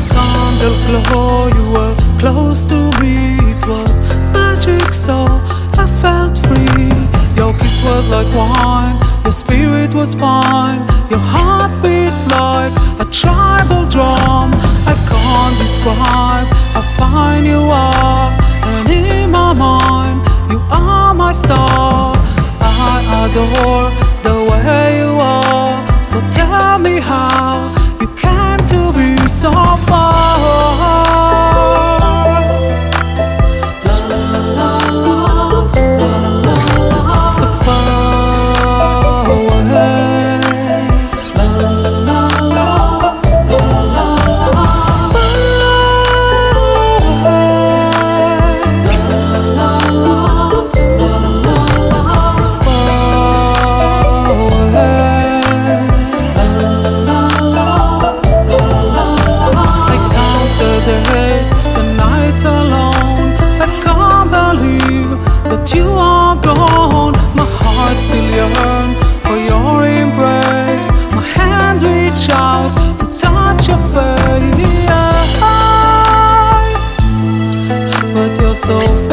candle glow, you were close to me. It was magic, so I felt free. Your kiss was like wine, your spirit was fine. Your heart beat like a tribal drum. I can't describe how fine you are, and in my mind you are my star. I adore the way you are, so tell me how you came to be so far. La la la la la la, so far away. La la la la la la la, so far away. I counted the days, the nights alone. I can't believe that you are gone. My heart still yearns for your embrace. My hand reach out to touch your face, but you're so